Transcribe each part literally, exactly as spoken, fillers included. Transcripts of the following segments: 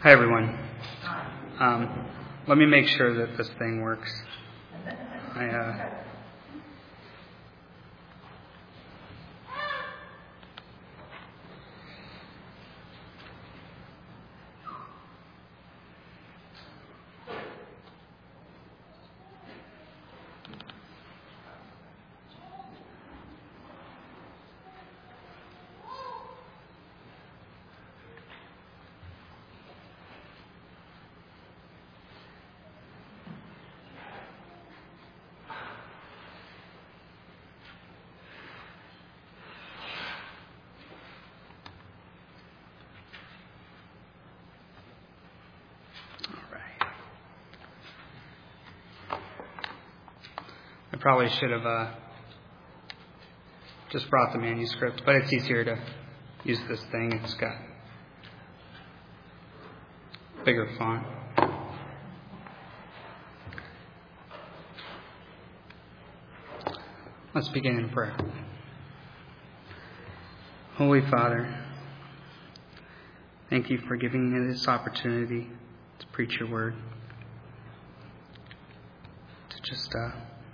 Hi, everyone. Um, let me make sure that this thing works. I, uh, I probably should have uh, just brought the manuscript, but it's easier to use this thing. It's got bigger font. Let's begin in prayer. Holy Father, thank you for giving me this opportunity to preach your word, to just uh,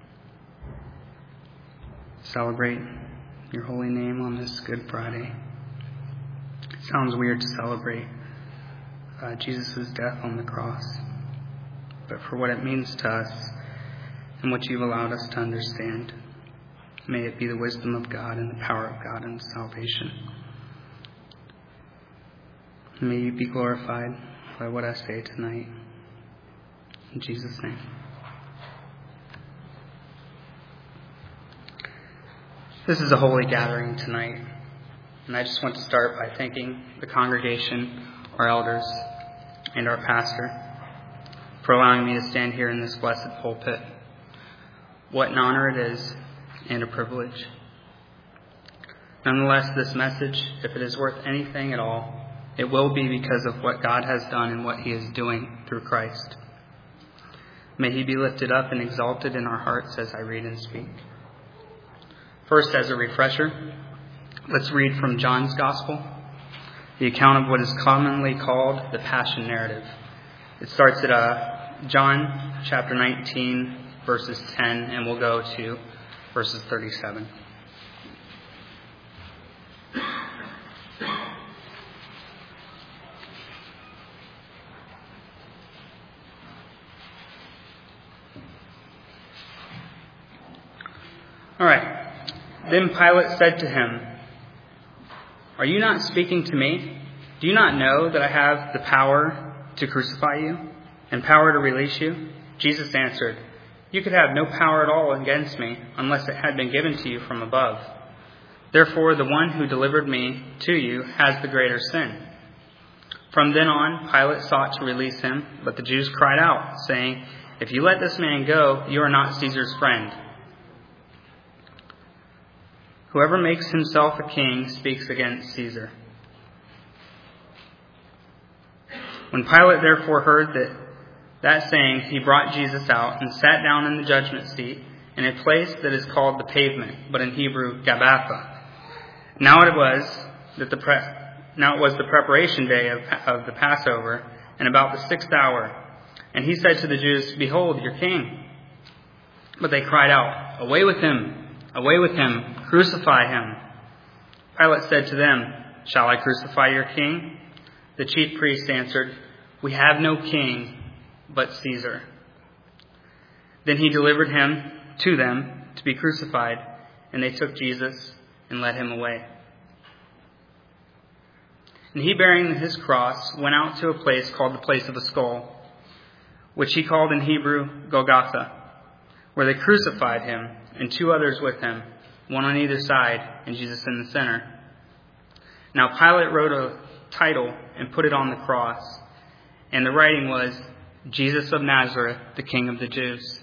celebrate your holy name on this Good Friday. It sounds weird to celebrate uh, Jesus' death on the cross, but for what it means to us and what you've allowed us to understand, may it be the wisdom of God and the power of God and salvation. May you be glorified by what I say tonight. In Jesus' name. This is a holy gathering tonight, and I just want to start by thanking the congregation, our elders, and our pastor for allowing me to stand here in this blessed pulpit. What an honor it is and a privilege. Nonetheless, this message, if it is worth anything at all, it will be because of what God has done and what he is doing through Christ. May he be lifted up and exalted in our hearts as I read and speak. First, as a refresher, let's read from John's Gospel, the account of what is commonly called the Passion Narrative. It starts at uh, John chapter nineteen, verses ten, and we'll go to verses thirty-seven. All right. Then Pilate said to him, "Are you not speaking to me? Do you not know that I have the power to crucify you and power to release you?" Jesus answered, "You could have no power at all against me unless it had been given to you from above. Therefore, the one who delivered me to you has the greater sin." From then on, Pilate sought to release him, but the Jews cried out, saying, "If you let this man go, you are not Caesar's friend. Whoever makes himself a king speaks against Caesar." When Pilate therefore heard that, that saying, he brought Jesus out and sat down in the judgment seat in a place that is called the Pavement, but in Hebrew, Gabbatha. Now it was that the pre- now it was the preparation day of, of the Passover, and about the sixth hour. And he said to the Jews, "Behold, your king." But they cried out, "Away with him! Away with him! Crucify him!" Pilate said to them, "Shall I crucify your king?" The chief priests answered, "We have no king but Caesar." Then he delivered him to them to be crucified, and they took Jesus and led him away. And he, bearing his cross, went out to a place called the Place of a Skull, which he called in Hebrew Golgotha, where they crucified him and two others with him, one on either side, and Jesus in the center. Now Pilate wrote a title and put it on the cross, and the writing was, "Jesus of Nazareth, the King of the Jews."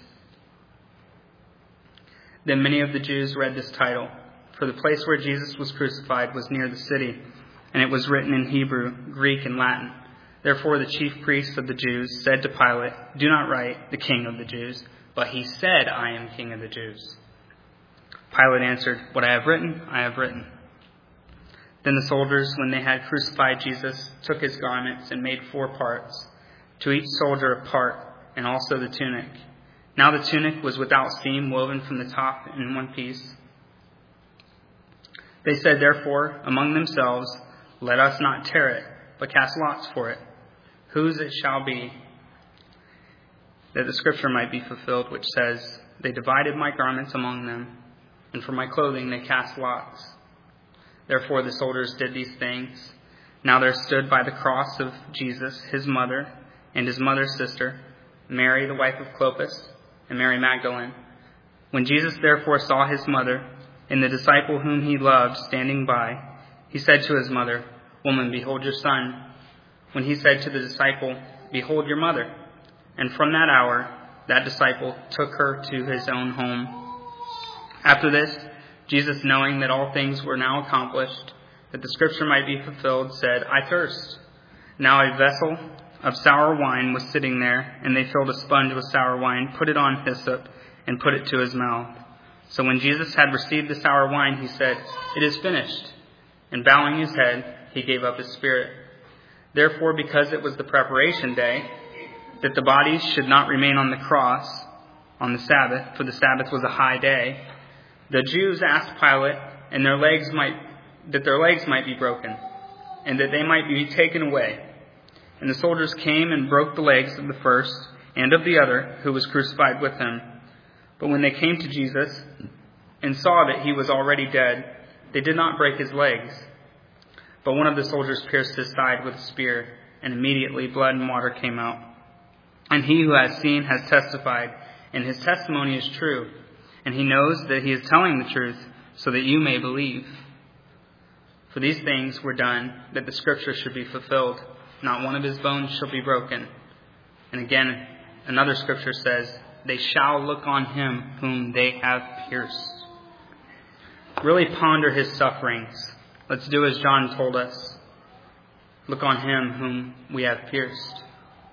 Then many of the Jews read this title, for the place where Jesus was crucified was near the city, and it was written in Hebrew, Greek, and Latin. Therefore the chief priests of the Jews said to Pilate, "Do not write, the King of the Jews, but he said, 'I am King of the Jews.'" Pilate answered, "What I have written, I have written." Then the soldiers, when they had crucified Jesus, took his garments and made four parts, to each soldier a part, and also the tunic. Now the tunic was without seam, woven from the top in one piece. They said, therefore, among themselves, let us not tear it, but cast lots for it, whose it shall be, that the scripture might be fulfilled, which says, they divided my garments among them, and for my clothing they cast lots. Therefore the soldiers did these things. Now there stood by the cross of Jesus his mother and his mother's sister, Mary the wife of Clopas, and Mary Magdalene. When Jesus therefore saw his mother and the disciple whom he loved standing by, he said to his mother, Woman, behold your son. When he said to the disciple, Behold your mother. And from that hour that disciple took her to his own home. After this, Jesus, knowing that all things were now accomplished, that the scripture might be fulfilled, said, I thirst. Now a vessel of sour wine was sitting there, and they filled a sponge with sour wine, put it on hyssop, and put it to his mouth. So when Jesus had received the sour wine, he said, It is finished. And bowing his head, he gave up his spirit. Therefore, because it was the preparation day, that the bodies should not remain on the cross on the Sabbath, for the Sabbath was a high day, the Jews asked Pilate, and their legs might, that their legs might be broken, and that they might be taken away. And the soldiers came and broke the legs of the first and of the other who was crucified with him. But when they came to Jesus and saw that he was already dead, they did not break his legs. But one of the soldiers pierced his side with a spear, and immediately blood and water came out. And he who has seen has testified, and his testimony is true. And he knows that he is telling the truth, so that you may believe. For these things were done, that the scripture should be fulfilled. Not one of his bones shall be broken. And again, another scripture says, They shall look on him whom they have pierced. Really ponder his sufferings. Let's do as John told us. Look on him whom we have pierced.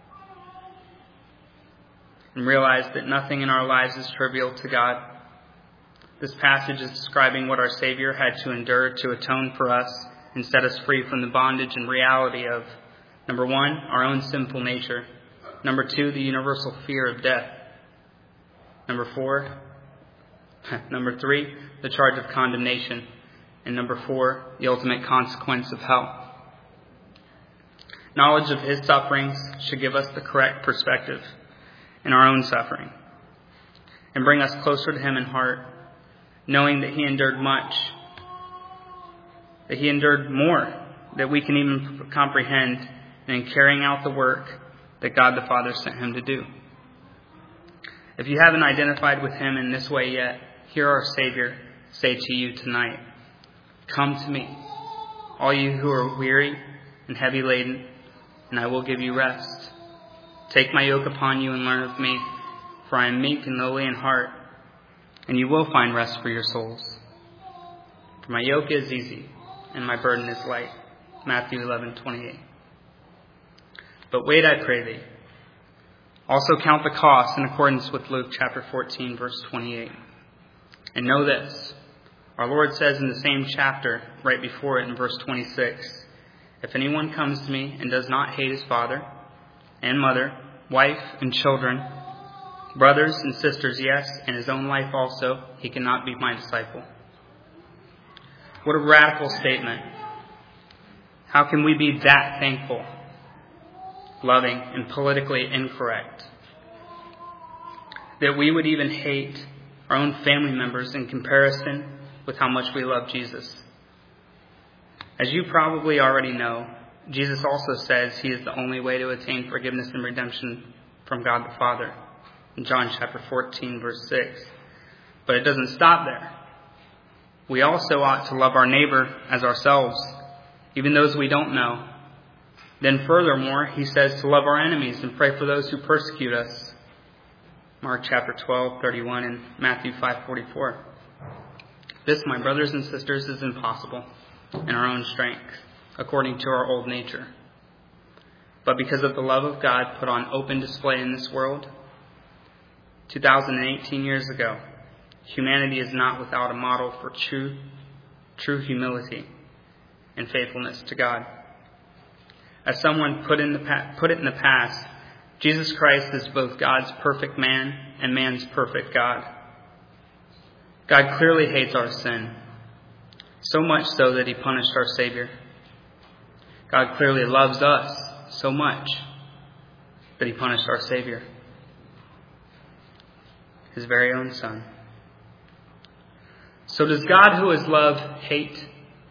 And realize that nothing in our lives is trivial to God. This passage is describing what our Savior had to endure to atone for us and set us free from the bondage and reality of, number one, our own sinful nature. Number two, the universal fear of death. Number four, number three, the charge of condemnation. And number four, the ultimate consequence of hell. Knowledge of his sufferings should give us the correct perspective in our own suffering and bring us closer to him in heart, knowing that he endured much, that he endured more that we can even comprehend, and in carrying out the work that God the Father sent him to do. If you haven't identified with him in this way yet, hear our Savior say to you tonight, Come to me, all you who are weary and heavy laden, and I will give you rest. Take my yoke upon you and learn of me, for I am meek and lowly in heart, and you will find rest for your souls. For my yoke is easy, and my burden is light. Matthew eleven twenty-eight. But wait, I pray thee. Also count the cost in accordance with Luke chapter fourteen, verse twenty-eight. And know this, our Lord says in the same chapter, right before it in verse twenty-six, If anyone comes to me and does not hate his father and mother, wife and children, brothers and sisters, yes, and his own life also, he cannot be my disciple. What a radical statement. How can we be that thankful, loving, and politically incorrect that we would even hate our own family members in comparison with how much we love Jesus? As you probably already know, Jesus also says he is the only way to attain forgiveness and redemption from God the Father in John chapter fourteen, verse six. But it doesn't stop there. We also ought to love our neighbor as ourselves, even those we don't know. Then furthermore, he says to love our enemies and pray for those who persecute us. Mark chapter twelve, thirty-one, and Matthew five, forty-four. This, my brothers and sisters, is impossible in our own strength, according to our old nature. But because of the love of God put on open display in this world, two thousand eighteen years ago, humanity is not without a model for true, true humility and faithfulness to God. As someone put, in the pa- put it in the past, Jesus Christ is both God's perfect man and man's perfect God. God clearly hates our sin, so much so that he punished our Savior. God clearly loves us so much that he punished our Savior, his very own Son. So does God, who is love, hate?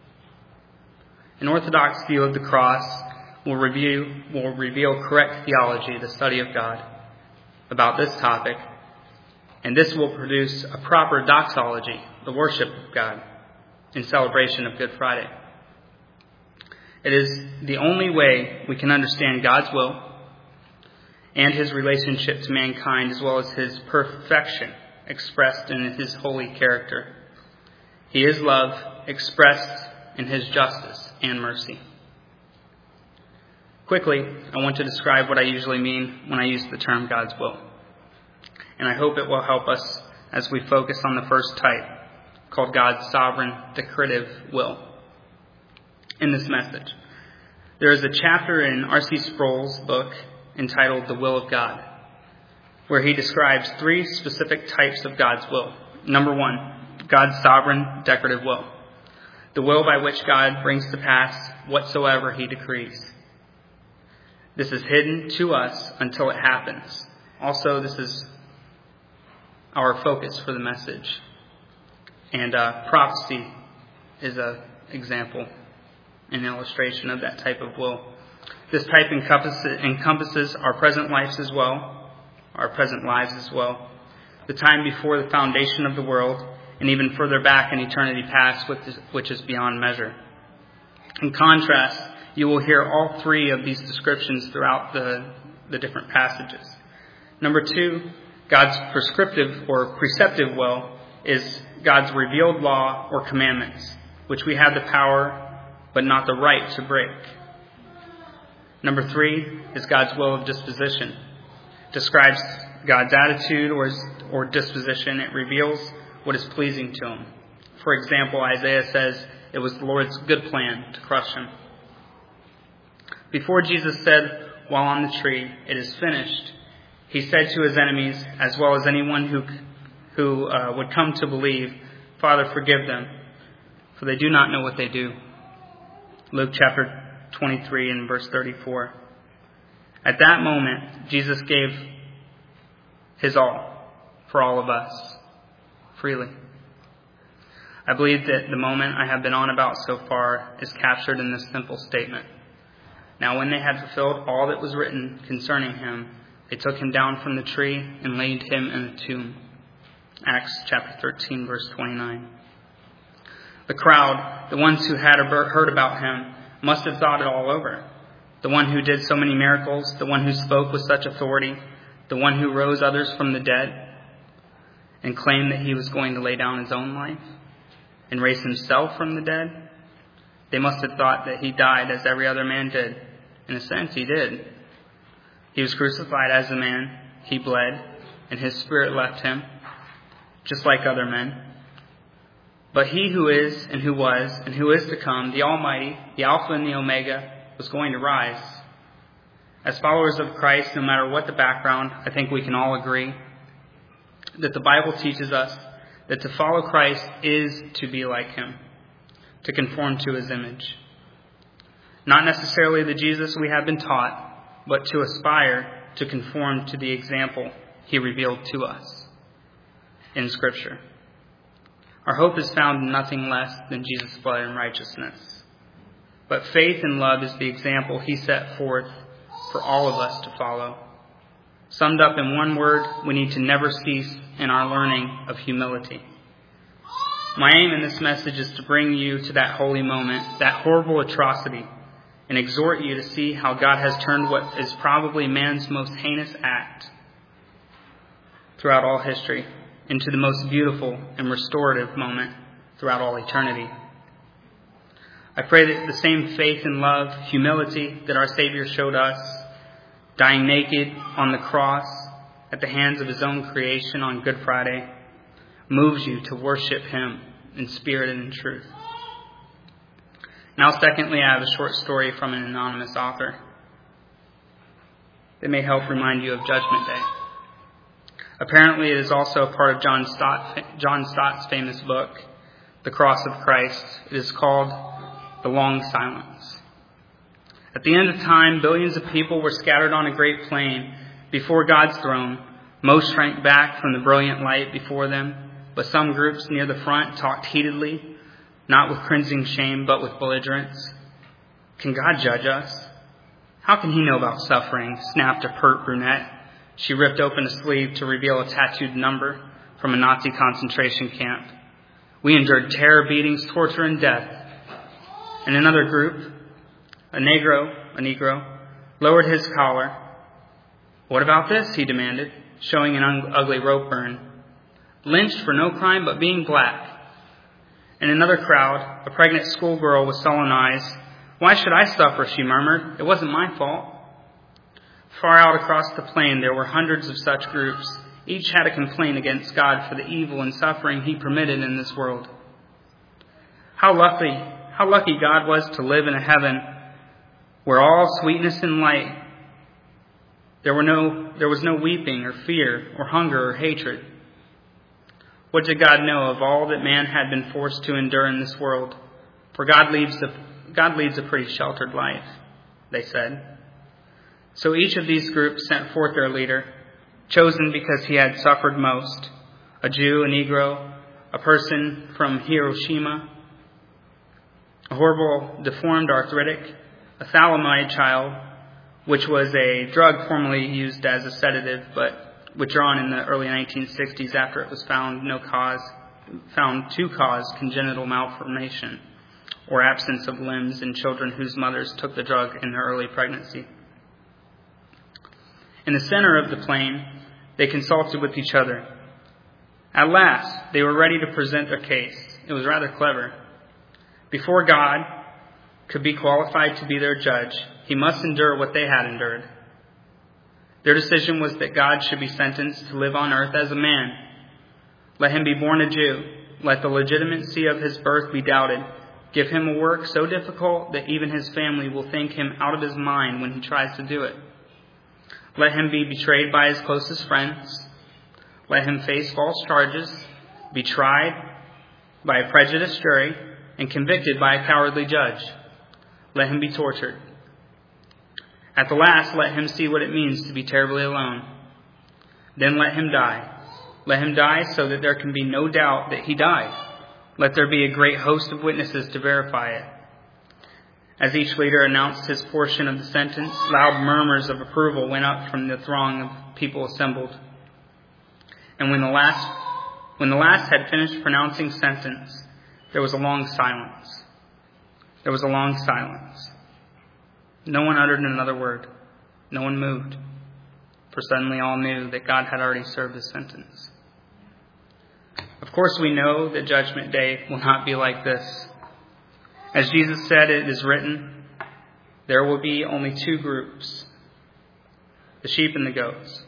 An orthodox view of the cross will review, will reveal correct theology, the study of God, about this topic, and this will produce a proper doxology, the worship of God, in celebration of Good Friday. It is the only way we can understand God's will and his relationship to mankind, as well as his perfection expressed in his holy character. He is love expressed in his justice and mercy. Quickly, I want to describe what I usually mean when I use the term God's will. And I hope it will help us as we focus on the first type, called God's sovereign decretive will. In this message, there is a chapter in R C Sproul's book entitled The Will of God, where he describes three specific types of God's will. Number one, God's sovereign decretive will, the will by which God brings to pass whatsoever he decrees. This is hidden to us until it happens. Also, this is our focus for the message. And uh, prophecy is an example, an illustration of that type of will. This type encompasses, encompasses our present lives as well, our present lives as well, the time before the foundation of the world, and even further back in eternity past, which is beyond measure. In contrast, you will hear all three of these descriptions throughout the, the different passages. Number two, God's prescriptive or preceptive will is God's revealed law or commandments, which we have the power but not the right to break. Number three is God's will of disposition. It describes God's attitude or, or disposition. It reveals what is pleasing to him. For example, Isaiah says it was the Lord's good plan to crush him. Before Jesus said, while on the tree, "It is finished," he said to his enemies, as well as anyone who who uh, would come to believe, "Father, forgive them, for they do not know what they do." Luke chapter twenty-three and verse thirty-four. At that moment, Jesus gave his all for all of us, freely. I believe that the moment I have been on about so far is captured in this simple statement. Now when they had fulfilled all that was written concerning him, they took him down from the tree and laid him in a tomb. Acts chapter thirteen, verse twenty-nine. The crowd, the ones who had heard about him, must have thought it all over. The one who did so many miracles, the one who spoke with such authority, the one who rose others from the dead, and claimed that he was going to lay down his own life and raise himself from the dead. They must have thought that he died as every other man did. In a sense, he did. He was crucified as a man. He bled, and his spirit left him, just like other men. But he who is, and who was, and who is to come, the Almighty, the Alpha and the Omega, was going to rise. As followers of Christ, no matter what the background, I think we can all agree that the Bible teaches us that to follow Christ is to be like him, to conform to his image. Not necessarily the Jesus we have been taught, but to aspire to conform to the example he revealed to us in Scripture. Our hope is found in nothing less than Jesus' blood and righteousness. But faith and love is the example he set forth for all of us to follow. Summed up in one word, we need to never cease in our learning of humility. My aim in this message is to bring you to that holy moment, that horrible atrocity, and exhort you to see how God has turned what is probably man's most heinous act throughout all history into the most beautiful and restorative moment throughout all eternity. I pray that the same faith and love, humility that our Savior showed us, dying naked on the cross at the hands of his own creation on Good Friday, moves you to worship him in spirit and in truth. Now, secondly, I have a short story from an anonymous author that may help remind you of Judgment Day. Apparently, it is also a part of John Stott, John Stott's famous book, The Cross of Christ. It is called The Long Silence. At the end of time, billions of people were scattered on a great plain before God's throne. Most shrank back from the brilliant light before them, but some groups near the front talked heatedly, not with cringing shame, but with belligerence. Can God judge us? How can he know about suffering? Snapped a pert brunette. She ripped open a sleeve to reveal a tattooed number from a Nazi concentration camp. We endured terror, beatings, torture, and death. And another group, a Negro, a Negro, lowered his collar. What about this? He demanded, showing an un- ugly rope burn. Lynched for no crime but being black. In another crowd, a pregnant schoolgirl with sullen eyes. Why should I suffer? She murmured. It wasn't my fault. Far out across the plain, there were hundreds of such groups. Each had a complaint against God for the evil and suffering he permitted in this world. How lucky, how lucky God was to live in a heaven where all sweetness and light, there were no, there was no weeping or fear or hunger or hatred. What did God know of all that man had been forced to endure in this world? For God leads a, God leads a pretty sheltered life, they said. So each of these groups sent forth their leader, chosen because he had suffered most, a Jew, a Negro, a person from Hiroshima, a horrible, deformed arthritic, a thalidomide child, which was a drug formerly used as a sedative, but withdrawn in the early nineteen sixties after it was found no cause, found to cause congenital malformation or absence of limbs in children whose mothers took the drug in their early pregnancy. In the center of the plain, they consulted with each other. At last, they were ready to present their case. It was rather clever. Before God could be qualified to be their judge, he must endure what they had endured. Their decision was that God should be sentenced to live on earth as a man. Let him be born a Jew. Let the legitimacy of his birth be doubted. Give him a work so difficult that even his family will think him out of his mind when he tries to do it. Let him be betrayed by his closest friends. Let him face false charges, be tried by a prejudiced jury, and convicted by a cowardly judge. Let him be tortured. At the last, let him see what it means to be terribly alone. Then let him die. Let him die so that there can be no doubt that he died. Let there be a great host of witnesses to verify it. As each leader announced his portion of the sentence, loud murmurs of approval went up from the throng of people assembled. And when the last, when the last had finished pronouncing sentence, there was a long silence. There was a long silence. No one uttered another word. No one moved. For suddenly all knew that God had already served his sentence. Of course, we know that Judgment Day will not be like this. As Jesus said, it is written, there will be only two groups, the sheep and the goats.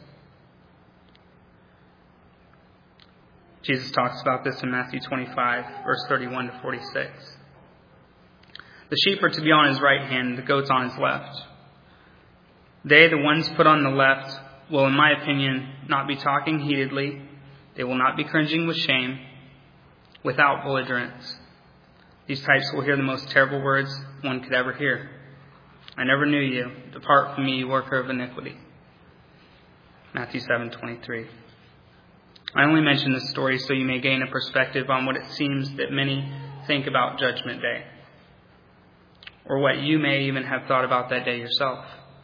Jesus talks about this in Matthew twenty-five, verse thirty-one to forty-six. The sheep are to be on his right hand, the goats on his left. They, the ones put on the left, will, in my opinion, not be talking heatedly. They will not be cringing with shame, without belligerence. These types will hear the most terrible words one could ever hear. I never knew you. Depart from me, you worker of iniquity. Matthew seven twenty-three. I only mention this story so you may gain a perspective on what it seems that many think about Judgment Day, or what you may even have thought about that day yourself.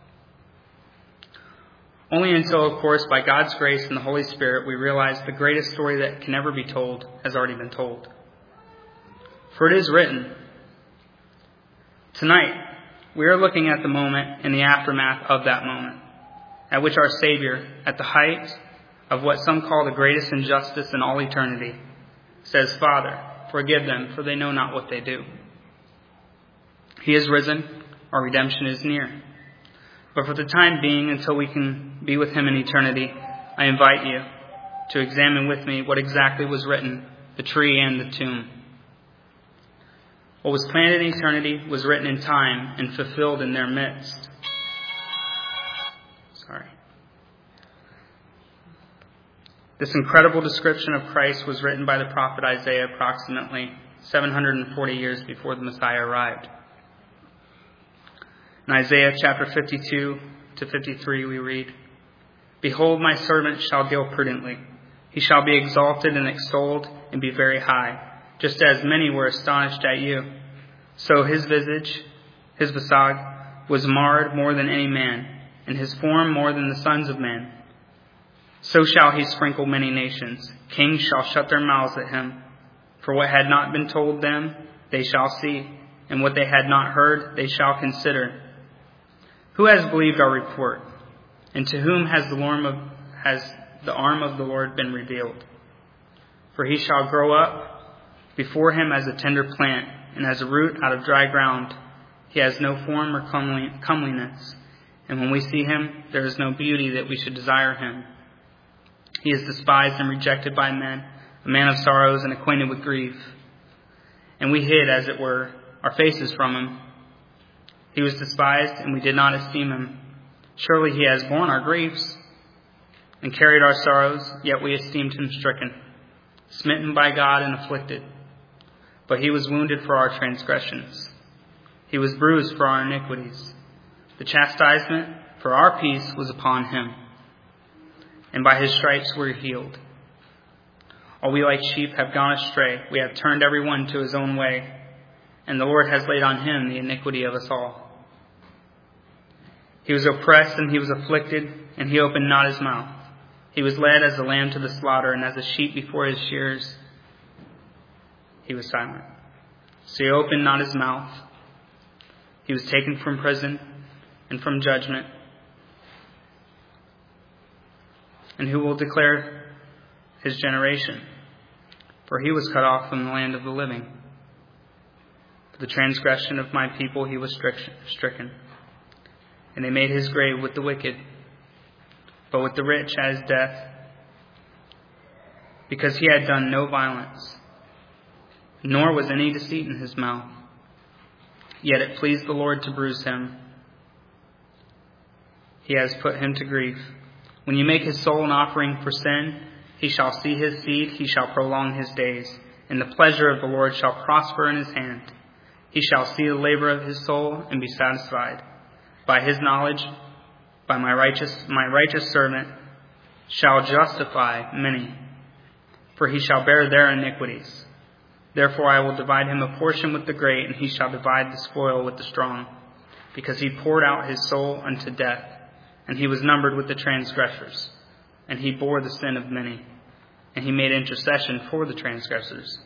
Only until, of course, by God's grace and the Holy Spirit, we realize the greatest story that can ever be told has already been told. For it is written, tonight we are looking at the moment and the aftermath of that moment, at which our Savior, at the height of what some call the greatest injustice in all eternity, says, Father, forgive them, for they know not what they do. He is risen. Our redemption is near. But for the time being, until we can be with him in eternity, I invite you to examine with me what exactly was written, the tree and the tomb. What was planted in eternity was written in time and fulfilled in their midst. Sorry. This incredible description of Christ was written by the prophet Isaiah approximately seven hundred forty years before the Messiah arrived. In Isaiah chapter fifty-two to fifty-three we read, "Behold, my servant shall deal prudently. He shall be exalted and extolled and be very high, just as many were astonished at you. So his visage, his visage, was marred more than any man, and his form more than the sons of men. So shall he sprinkle many nations. Kings shall shut their mouths at him. For what had not been told them, they shall see, and what they had not heard, they shall consider. Who has believed our report? And to whom has the arm of, has the arm of the Lord been revealed? For he shall grow up before him as a tender plant, and as a root out of dry ground. He has no form or comeliness, and when we see him, there is no beauty that we should desire him. He is despised and rejected by men, a man of sorrows and acquainted with grief. And we hid, as it were, our faces from him. He was despised, and we did not esteem him. Surely he has borne our griefs and carried our sorrows, yet we esteemed him stricken, smitten by God and afflicted. But he was wounded for our transgressions. He was bruised for our iniquities. The chastisement for our peace was upon him, and by his stripes we were healed. All we like sheep have gone astray. We have turned every one to his own way, and the Lord has laid on him the iniquity of us all. He was oppressed and he was afflicted, and he opened not his mouth. He was led as a lamb to the slaughter, and as a sheep before his shearers, he was silent. So he opened not his mouth. He was taken from prison and from judgment. And who will declare his generation? For he was cut off from the land of the living. For the transgression of my people he was stricken. And they made his grave with the wicked, but with the rich at his death, because he had done no violence, nor was any deceit in his mouth. Yet it pleased the Lord to bruise him. He has put him to grief. When you make his soul an offering for sin, he shall see his seed, he shall prolong his days, and the pleasure of the Lord shall prosper in his hand. He shall see the labor of his soul and be satisfied. By his knowledge, by my righteous, my righteous servant shall justify many, for he shall bear their iniquities. Therefore I will divide him a portion with the great, and he shall divide the spoil with the strong, because he poured out his soul unto death, and he was numbered with the transgressors, and he bore the sin of many, and he made intercession for the transgressors.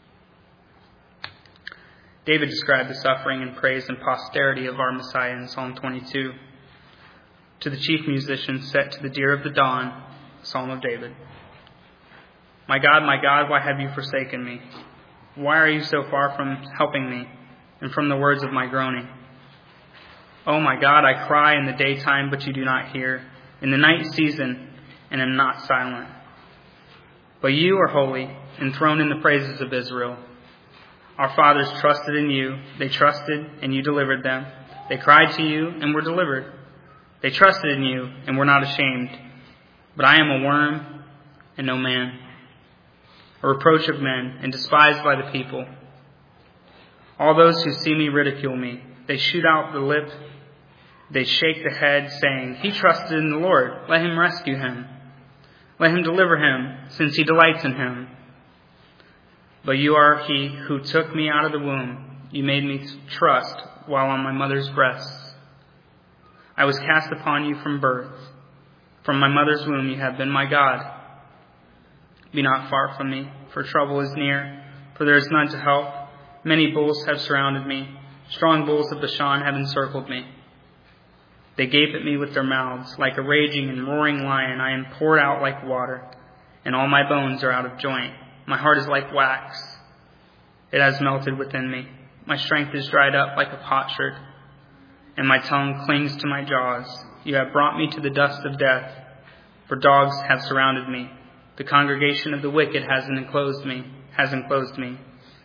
David described the suffering and praise and posterity of our Messiah in Psalm twenty-two. To the chief musician set to the deer of the dawn, Psalm of David. My God, my God, why have you forsaken me? Why are you so far from helping me and from the words of my groaning? Oh my God, I cry in the daytime, but you do not hear, in the night season, and am not silent. But you are holy, enthroned in the praises of Israel. Our fathers trusted in you. They trusted, and you delivered them. They cried to you, and were delivered. They trusted in you, and were not ashamed. But I am a worm, and no man, a reproach of men, and despised by the people. All those who see me ridicule me. They shoot out the lip. They shake the head, saying, He trusted in the Lord. Let him rescue him. Let him deliver him, since he delights in him. But you are he who took me out of the womb. You made me trust while on my mother's breasts. I was cast upon you from birth. From my mother's womb you have been my God. Be not far from me, for trouble is near, for there is none to help. Many bulls have surrounded me. Strong bulls of Bashan have encircled me. They gape at me with their mouths. Like a raging and roaring lion, I am poured out like water, and all my bones are out of joint. My heart is like wax. It has melted within me. My strength is dried up like a potsherd, and my tongue clings to my jaws. You have brought me to the dust of death, for dogs have surrounded me. The congregation of the wicked has enclosed me, has enclosed me.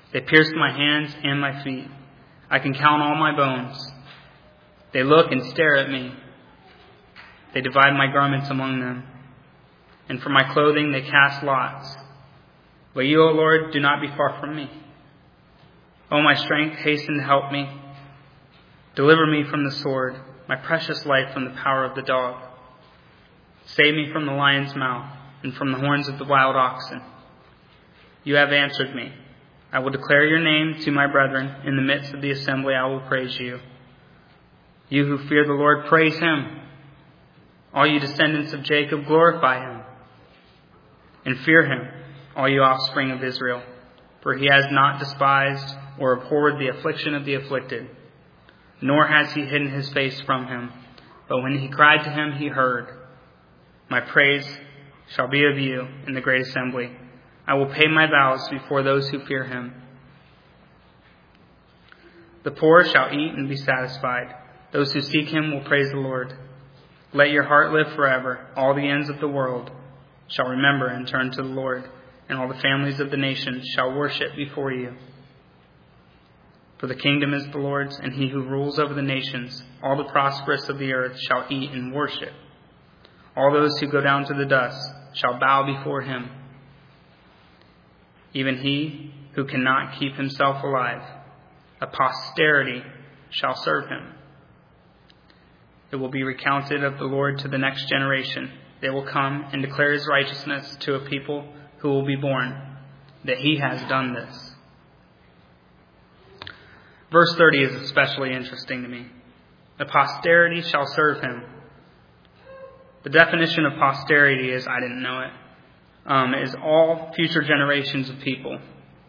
They pierced my hands and my feet. I can count all my bones. They look and stare at me. They divide my garments among them, and for my clothing they cast lots. But you, O Lord, do not be far from me. O my strength, hasten to help me. Deliver me from the sword, my precious life from the power of the dog. Save me from the lion's mouth and from the horns of the wild oxen. You have answered me. I will declare your name to my brethren. In the midst of the assembly I will praise you. You who fear the Lord, praise him. All you descendants of Jacob, glorify him. And fear him, all you offspring of Israel. For he has not despised or abhorred the affliction of the afflicted, nor has he hidden his face from him. But when he cried to him, he heard. My praise shall be of you in the great assembly. I will pay my vows before those who fear him. The poor shall eat and be satisfied. Those who seek him will praise the Lord. Let your heart live forever. All the ends of the world shall remember and turn to the Lord, and all the families of the nations shall worship before you. For the kingdom is the Lord's, and he who rules over the nations. All the prosperous of the earth shall eat and worship. All those who go down to the dust shall bow before him. Even he who cannot keep himself alive, a posterity shall serve him. It will be recounted of the Lord to the next generation. They will come and declare his righteousness to a people who will be born, that he has done this. Verse thirty is especially interesting to me. A posterity shall serve him. The definition of posterity is, I didn't know it, um, is all future generations of people.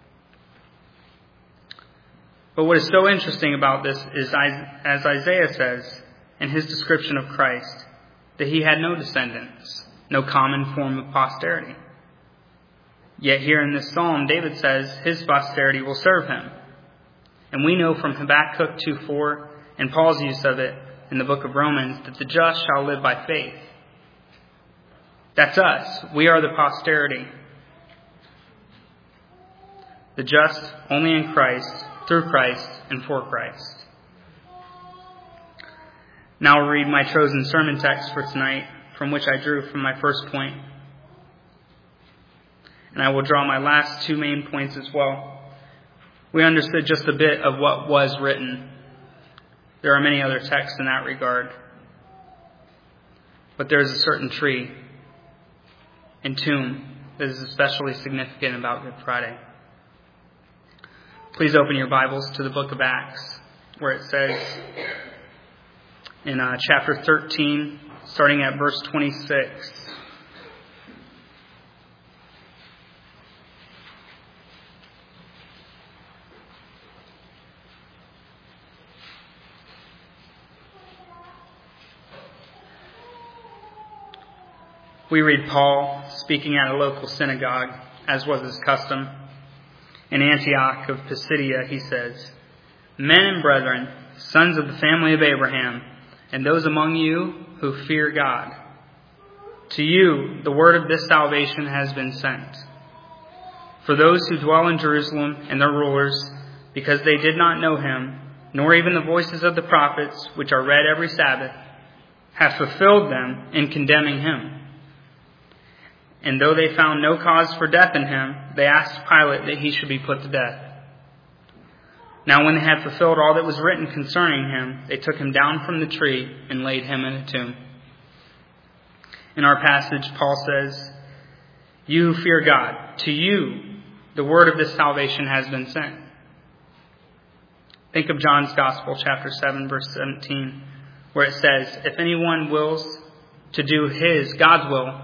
But what is so interesting about this is, as Isaiah says in his description of Christ, that he had no descendants, no common form of posterity. Yet here in this psalm, David says his posterity will serve him. And we know from Habakkuk two four and Paul's use of it in the book of Romans that the just shall live by faith. That's us. We are the posterity. The just only in Christ, through Christ, and for Christ. Now I'll read my chosen sermon text for tonight, from which I drew from my first point. And I will draw my last two main points as well. We understood just a bit of what was written. There are many other texts in that regard. But there is a certain tree and tomb that is especially significant about Good Friday. Please open your Bibles to the book of Acts, where it says in uh, chapter thirteen, starting at verse twenty-six. We read Paul speaking at a local synagogue, as was his custom. In Antioch of Pisidia, he says, Men and brethren, sons of the family of Abraham, and those among you who fear God, to you the word of this salvation has been sent. For those who dwell in Jerusalem and their rulers, because they did not know him, nor even the voices of the prophets, which are read every Sabbath, have fulfilled them in condemning him. And though they found no cause for death in him, they asked Pilate that he should be put to death. Now when they had fulfilled all that was written concerning him, they took him down from the tree and laid him in a tomb. In our passage, Paul says, You who fear God, to you the word of this salvation has been sent. Think of John's Gospel, chapter seven, verse seventeen, where it says, If anyone wills to do his, God's will,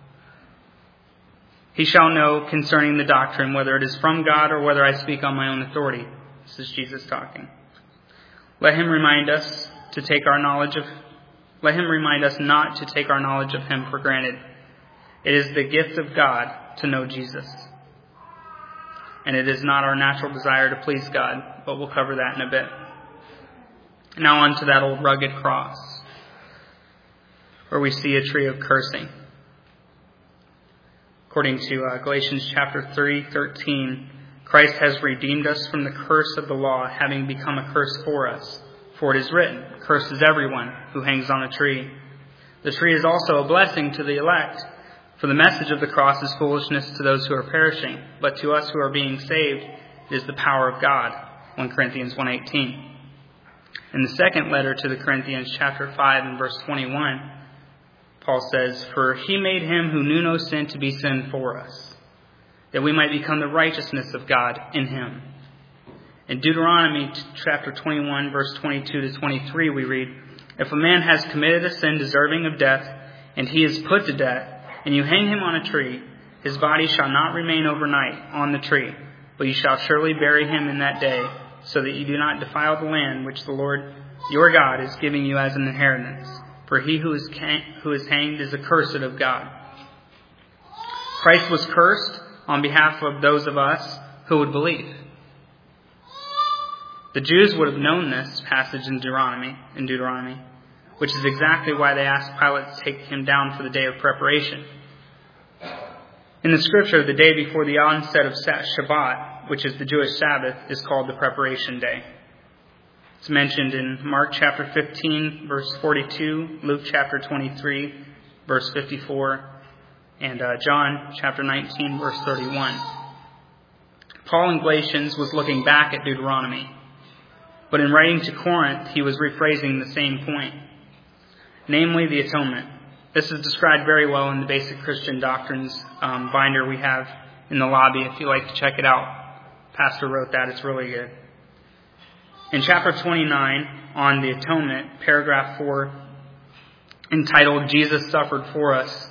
he shall know concerning the doctrine whether it is from God or whether I speak on my own authority. This is Jesus talking. Let him remind us to take our knowledge of, let him remind us not to take our knowledge of him for granted. It is the gift of God to know Jesus. And it is not our natural desire to please God, but we'll cover that in a bit. Now on to that old rugged cross, where we see a tree of cursing. According to uh, Galatians chapter three, thirteen, Christ has redeemed us from the curse of the law, having become a curse for us. For it is written, cursed is everyone who hangs on a tree. The tree is also a blessing to the elect. For the message of the cross is foolishness to those who are perishing, but to us who are being saved it is the power of God. First Corinthians one eighteen. In the second letter to the Corinthians, chapter five and verse twenty-one, Paul says, for he made him who knew no sin to be sin for us, that we might become the righteousness of God in him. In Deuteronomy chapter twenty-one, verse twenty-two to twenty-three, we read, if a man has committed a sin deserving of death, and he is put to death, and you hang him on a tree, his body shall not remain overnight on the tree, but you shall surely bury him in that day, so that you do not defile the land which the Lord your God is giving you as an inheritance. For he who is who is hanged is accursed of God. Christ was cursed on behalf of those of us who would believe. The Jews would have known this passage in Deuteronomy, in Deuteronomy, which is exactly why they asked Pilate to take him down for the day of preparation. In the scripture, the day before the onset of Shabbat, which is the Jewish Sabbath, is called the preparation day. It's mentioned in Mark chapter fifteen, verse forty-two, Luke chapter twenty-three, verse fifty-four, and uh, John chapter nineteen, verse thirty-one. Paul in Galatians was looking back at Deuteronomy, but in writing to Corinth, he was rephrasing the same point, namely the atonement. This is described very well in the Basic Christian Doctrines um, binder we have in the lobby if you'd like to check it out. Pastor wrote that. It's really good. In chapter twenty-nine, on the atonement, paragraph four, entitled, Jesus Suffered for Us,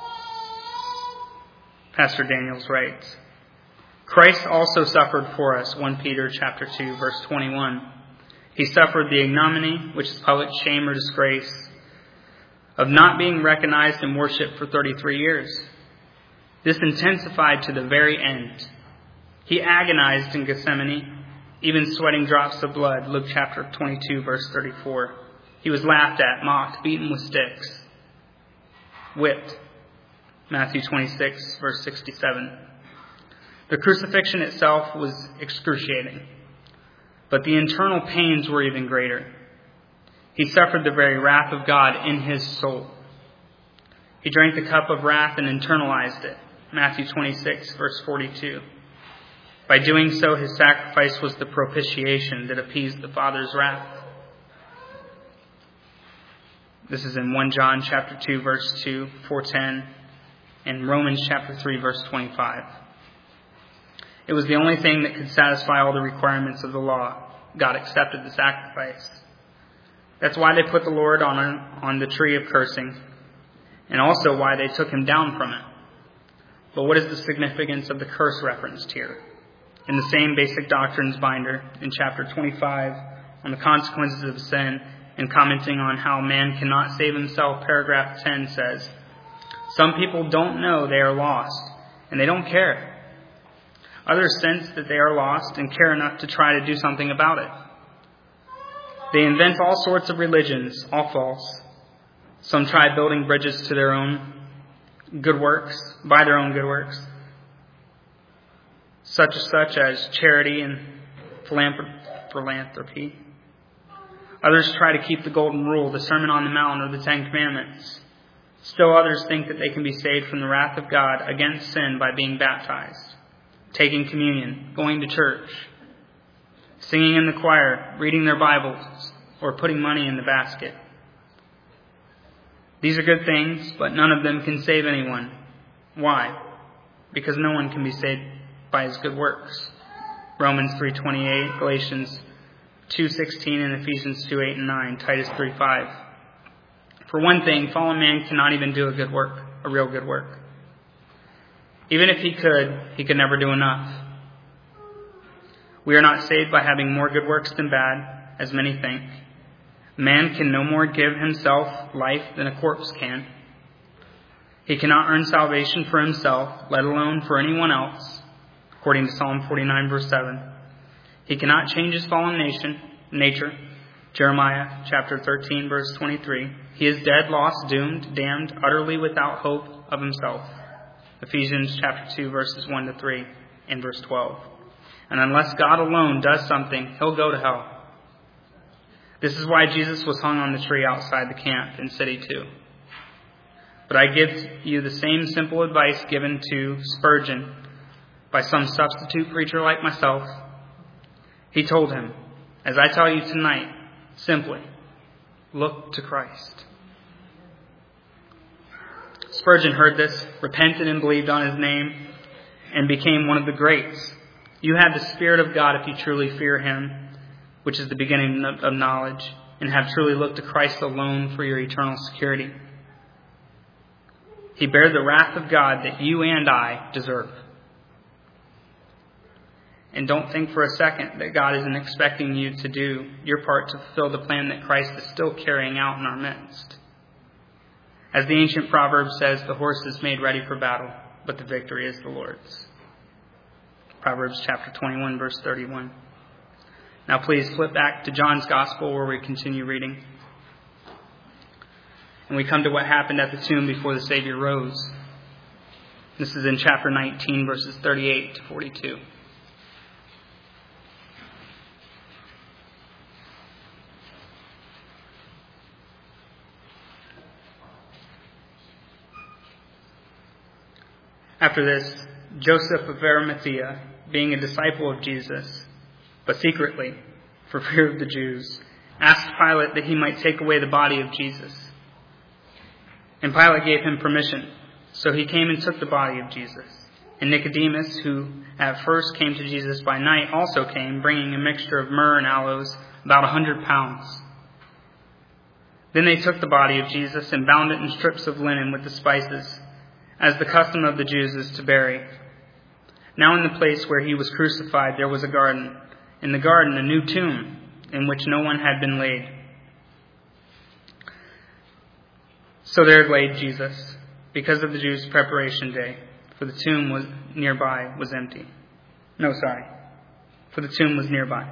Pastor Daniels writes, Christ also suffered for us, First Peter chapter two, verse twenty-one. He suffered the ignominy, which is public shame or disgrace, of not being recognized and worshipped for thirty-three years. This intensified to the very end. He agonized in Gethsemane, even sweating drops of blood, Luke chapter twenty-two, verse thirty-four. He was laughed at, mocked, beaten with sticks, whipped, Matthew twenty-six, verse sixty-seven. The crucifixion itself was excruciating, but the internal pains were even greater. He suffered the very wrath of God in his soul. He drank the cup of wrath and internalized it, Matthew twenty-six, verse forty-two. By doing so, his sacrifice was the propitiation that appeased the Father's wrath. This is in First John chapter two, verse two, four ten, and Romans chapter three, verse twenty-five. It was the only thing that could satisfy all the requirements of the law. God accepted the sacrifice. That's why they put the Lord on, a, on the tree of cursing, and also why they took him down from it. But what is the significance of the curse referenced here? In the same Basic Doctrines binder, in chapter twenty-five, on the consequences of sin, and commenting on how man cannot save himself, paragraph ten says, some people don't know they are lost, and they don't care. Others sense that they are lost and care enough to try to do something about it. They invent all sorts of religions, all false. Some try building bridges to their own good works, by their own good works, such such as charity and philanthropy. Others try to keep the Golden Rule, the Sermon on the Mount, or the Ten Commandments. Still others think that they can be saved from the wrath of God against sin by being baptized, taking communion, going to church, singing in the choir, reading their Bibles, or putting money in the basket. These are good things, but none of them can save anyone. Why? Because no one can be saved by his good works. Romans three twenty-eight, Galatians two sixteen, and Ephesians two eight and nine, Titus three five. For one thing, fallen man cannot even do a good work, a real good work. Even if he could, he could never do enough. We are not saved by having more good works than bad, as many think. Man can no more give himself life than a corpse can. He cannot earn salvation for himself, let alone for anyone else, according to Psalm forty-nine, verse seven. He cannot change his fallen nation, nature, Jeremiah chapter thirteen, verse twenty-three. He is dead, lost, doomed, damned, utterly without hope of himself. Ephesians chapter two, verses one to three, and verse twelve. And unless God alone does something, he'll go to hell. This is why Jesus was hung on the tree outside the camp in City two. But I give you the same simple advice given to Spurgeon by some substitute preacher like myself. He told him, as I tell you tonight, simply, look to Christ. Spurgeon heard this, repented and believed on his name, and became one of the greats. You have the Spirit of God if you truly fear him, which is the beginning of knowledge, and have truly looked to Christ alone for your eternal security. He bare the wrath of God that you and I deserve. And don't think for a second that God isn't expecting you to do your part to fulfill the plan that Christ is still carrying out in our midst. As the ancient proverb says, the horse is made ready for battle, but the victory is the Lord's. Proverbs chapter twenty-one, verse thirty-one. Now please flip back to John's Gospel where we continue reading. And we come to what happened at the tomb before the Savior rose. This is in chapter nineteen, verses thirty-eight to forty-two. After this, Joseph of Arimathea, being a disciple of Jesus, but secretly, for fear of the Jews, asked Pilate that he might take away the body of Jesus. And Pilate gave him permission, so he came and took the body of Jesus. And Nicodemus, who at first came to Jesus by night, also came, bringing a mixture of myrrh and aloes, about a hundred pounds. Then they took the body of Jesus and bound it in strips of linen with the spices, as the custom of the Jews is to bury. Now in the place where he was crucified there was a garden, in the garden a new tomb, in which no one had been laid. So there laid Jesus, because of the Jews' preparation day, for the tomb was nearby was empty. No, sorry, for the tomb was nearby.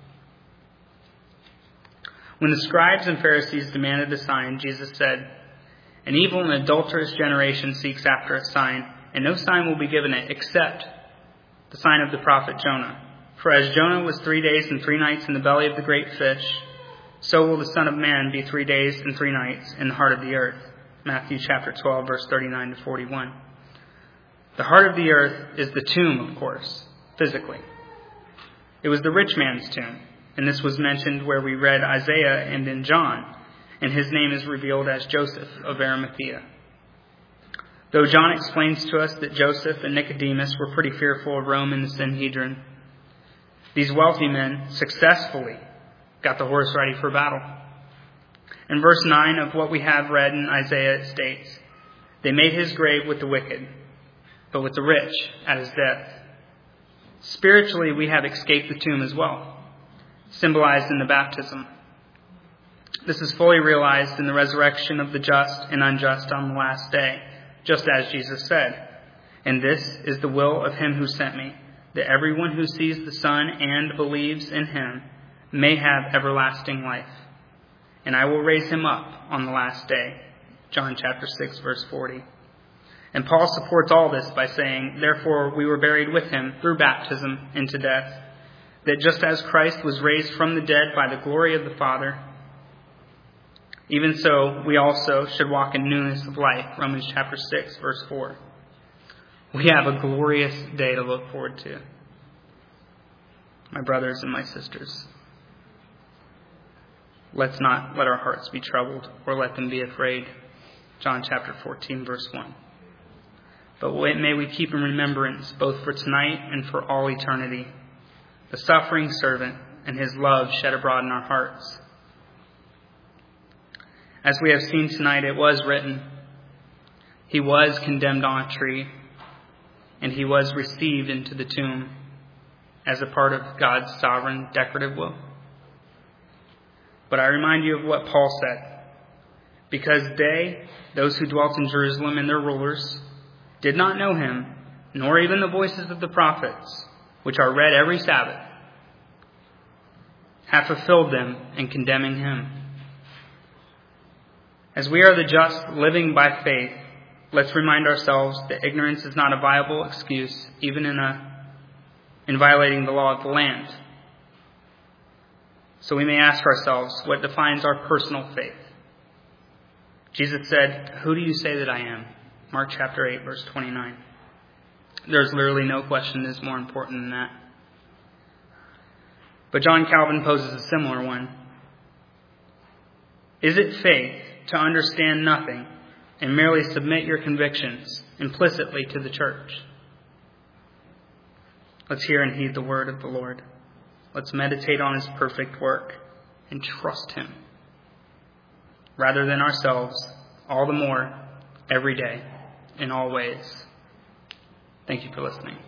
When the scribes and Pharisees demanded a sign, Jesus said, an evil and adulterous generation seeks after a sign, and no sign will be given it except the sign of the prophet Jonah. For as Jonah was three days and three nights in the belly of the great fish, so will the Son of Man be three days and three nights in the heart of the earth. Matthew chapter twelve, verse thirty-nine to forty-one. The heart of the earth is the tomb, of course, physically. It was the rich man's tomb, and this was mentioned where we read Isaiah and in John, and his name is revealed as Joseph of Arimathea. Though John explains to us that Joseph and Nicodemus were pretty fearful of Rome and the Sanhedrin, these wealthy men successfully got the horse ready for battle. In verse nine of what we have read in Isaiah, it states, they made his grave with the wicked, but with the rich at his death. Spiritually, we have escaped the tomb as well, symbolized in the baptism. This is fully realized in the resurrection of the just and unjust on the last day, just as Jesus said, and this is the will of him who sent me, that everyone who sees the Son and believes in him may have everlasting life. And I will raise him up on the last day. John chapter six, verse forty. And Paul supports all this by saying, therefore we were buried with him through baptism into death, that just as Christ was raised from the dead by the glory of the Father, even so we also should walk in newness of life. Romans chapter six, verse four. We have a glorious day to look forward to. My brothers and my sisters, let's not let our hearts be troubled or let them be afraid. John chapter fourteen, verse one. But may we keep in remembrance, both for tonight and for all eternity, the suffering servant and his love shed abroad in our hearts. As we have seen tonight, it was written, he was condemned on a tree, and he was received into the tomb as a part of God's sovereign decorative will. But I remind you of what Paul said, because they, those who dwelt in Jerusalem and their rulers, did not know him, nor even the voices of the prophets, which are read every Sabbath, have fulfilled them in condemning him. As we are the just living by faith, let's remind ourselves that ignorance is not a viable excuse, even in a in violating the law of the land. So we may ask ourselves, what defines our personal faith? Jesus said, "Who do you say that I am?" Mark chapter eight, verse twenty-nine. There's literally no question that is more important than that. But John Calvin poses a similar one. Is it faith to understand nothing and merely submit your convictions implicitly to the church? Let's hear and heed the word of the Lord. Let's meditate on his perfect work and trust him rather than ourselves, all the more, every day, in all ways. Thank you for listening.